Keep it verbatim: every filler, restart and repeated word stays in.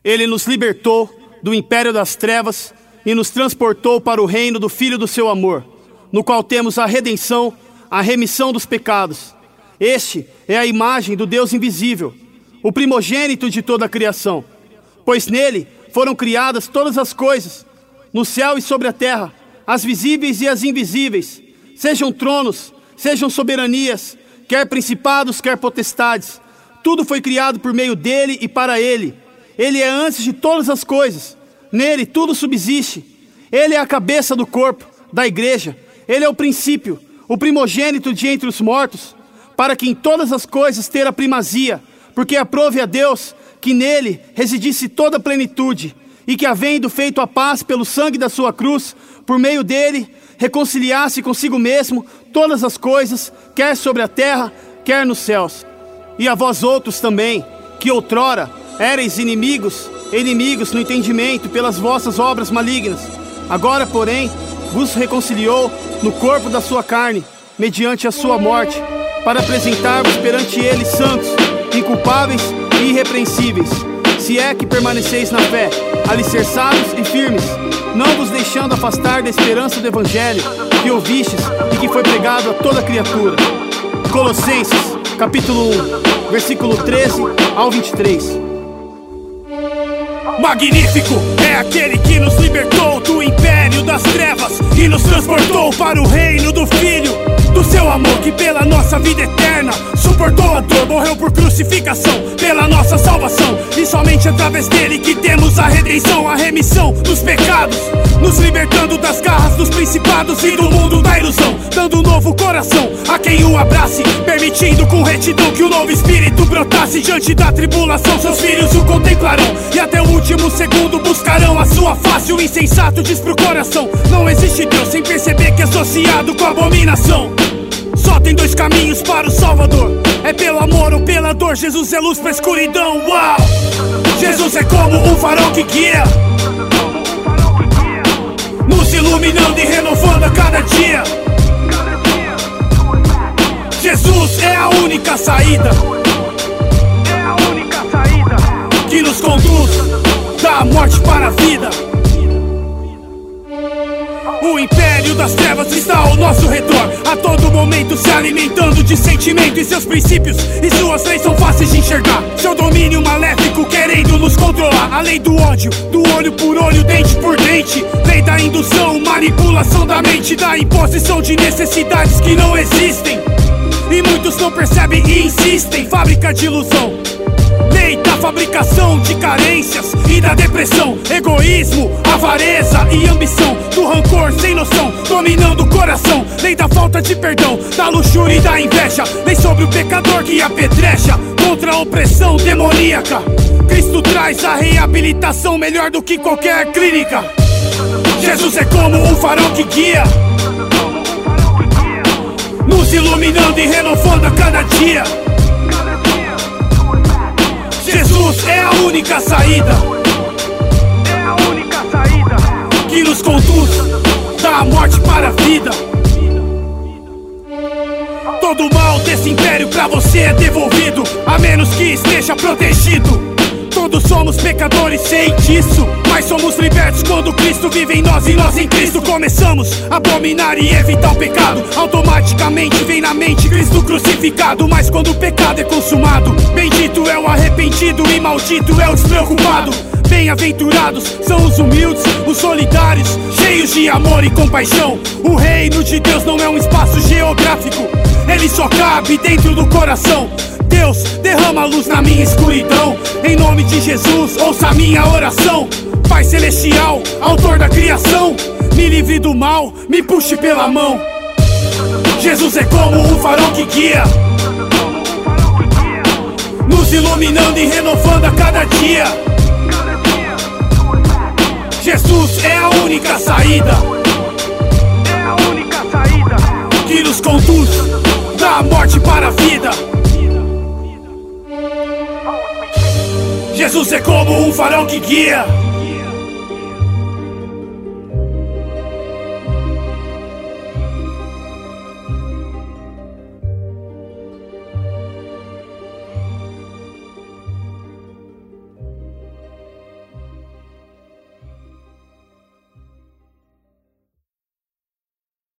Ele nos libertou do império das trevas e nos transportou para o reino do Filho do seu amor, no qual temos a redenção, a remissão dos pecados. Este é a imagem do Deus invisível, o primogênito de toda a criação, pois nele foram criadas todas as coisas, no céu e sobre a terra, as visíveis e as invisíveis, sejam tronos, sejam soberanias, quer principados, quer potestades. Tudo foi criado por meio dele e para ele. Ele é antes de todas as coisas. Nele tudo subsiste. Ele é a cabeça do corpo, da igreja. Ele é o princípio, o primogênito de entre os mortos, para que em todas as coisas ter a primazia, porque aprove a Deus que nele residisse toda a plenitude, e que, havendo feito a paz pelo sangue da sua cruz, por meio dele, reconciliasse consigo mesmo todas as coisas, quer sobre a terra, quer nos céus. E a vós outros também, que outrora éreis inimigos, inimigos no entendimento pelas vossas obras malignas, agora, porém, vos reconciliou no corpo da sua carne, mediante a sua morte, para apresentar-vos perante ele santos, inculpáveis e irrepreensíveis, se é que permaneceis na fé, alicerçados e firmes, não vos deixando afastar da esperança do evangelho que ouvistes e que foi pregado a toda criatura. Colossenses, capítulo um, versículo treze ao vinte e três. Magnífico é aquele que nos libertou do império das trevas e nos transportou para o reino do Filho do seu amor, que pela nossa vida eterna suportou a dor, morreu por crucificação, pela nossa salvação, e somente através dele que temos a redenção, a remissão dos pecados, nos libertando das garras dos principados e do mundo da ilusão, dando um novo coração a quem o abrace, permitindo com retidão que o novo espírito brotasse. Diante da tribulação seus filhos o contemplarão, e até o último segundo buscarão a sua face. O insensato diz pro coração: não existe Deus, sem perceber que é associado com abominação. Só tem dois caminhos para o Salvador, é pelo amor ou pela dor. Jesus é luz pra escuridão, uau! Jesus é como um farol que guia, nos iluminando e renovando a cada dia. Jesus é a única saída, que nos conduz da morte para a vida. O império das trevas está ao nosso redor, a todo momento se alimentando de sentimento, e seus princípios e suas leis são fáceis de enxergar. Seu domínio maléfico querendo nos controlar, a lei do ódio, do olho por olho, dente por dente, lei da indução, manipulação da mente, da imposição de necessidades que não existem, e muitos não percebem e insistem. Fábrica de ilusão, lei da fabricação de carências e da depressão, egoísmo, avareza e ambição, do rancor sem noção, dominando o coração. Lei da falta de perdão, da luxúria e da inveja, lei sobre o pecador que apedreja, contra a opressão demoníaca. Cristo traz a reabilitação melhor do que qualquer clínica. Jesus é como um farol que guia, nos iluminando e renovando a cada dia. Jesus é a única saída, que nos conduz da morte para a vida. Todo mal desse império pra você é devolvido, a menos que esteja protegido. Todos somos pecadores, sei disso, mas somos libertos quando Cristo vive em nós e nós em Cristo. Começamos a abominar e evitar o pecado, automaticamente vem na mente Cristo crucificado. Mas quando o pecado é consumado, bendito é o arrependido e maldito é o despreocupado. Bem-aventurados são os humildes, os solidários, cheios de amor e compaixão. O reino de Deus não é um espaço geográfico, ele só cabe dentro do coração. Deus, derrama luz na minha escuridão, em nome de Jesus, ouça a minha oração. Pai celestial, autor da criação, me livre do mal, me puxe pela mão. Jesus é como um farol que guia, nos iluminando e renovando a cada dia. Jesus é a única saída, que nos conduz da morte para a vida. Jesus é como um farol que guia,